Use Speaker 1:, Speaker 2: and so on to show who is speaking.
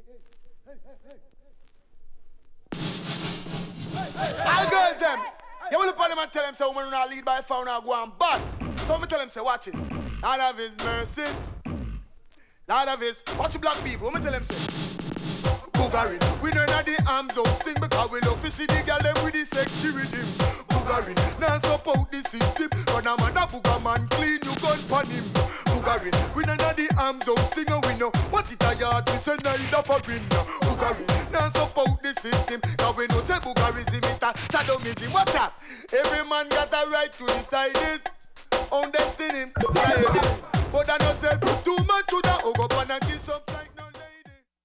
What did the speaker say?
Speaker 1: All girls them. You will upon them and tell them say woman not lead by fire now go on bad. So me tell them say watch it. Lord of his mercy. Lord of his. Watch the black people. What me tell them say. Boogarin. We know not the arms out thing because we love to see the girl them with the sexy rhythm. Boogarin. Now support the system. But a man a booga man clean you gun pan him. Boogarin. We know not the arms out thing and we know what it a yard we say neither for win. Boogarin. Now support the system. Cause we know say boogarism is a sadomism. Watch out. Every man got a right to decide his own destiny. But I know say too much to the go up and kiss up.